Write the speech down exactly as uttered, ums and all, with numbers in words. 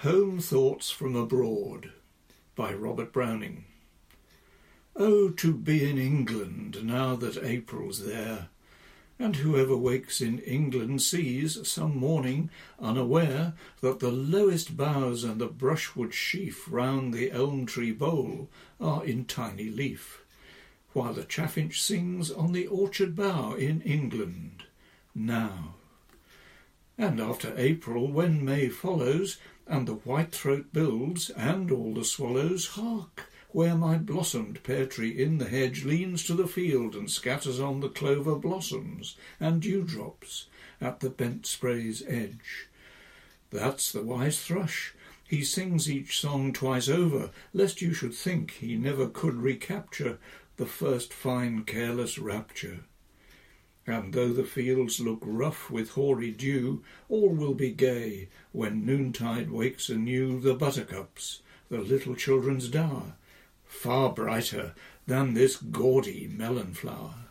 Home Thoughts from Abroad by Robert Browning. Oh, to be in England now that April's there, and whoever wakes in England sees, some morning, unaware, that the lowest boughs and the brushwood sheaf round the elm-tree bole are in tiny leaf, while the chaffinch sings on the orchard bough in England now. And after April, when May follows, and the whitethroat builds, and all the swallows, hark, where my blossomed pear-tree in the hedge leans to the field and scatters on the clover blossoms and dewdrops at the bent spray's edge. That's the wise thrush. He sings each song twice over, lest you should think he never could recapture the first fine careless rapture. And though the fields look rough with hoary dew, all will be gay when noontide wakes anew the buttercups, the little children's dower, far brighter than this gaudy melon flower.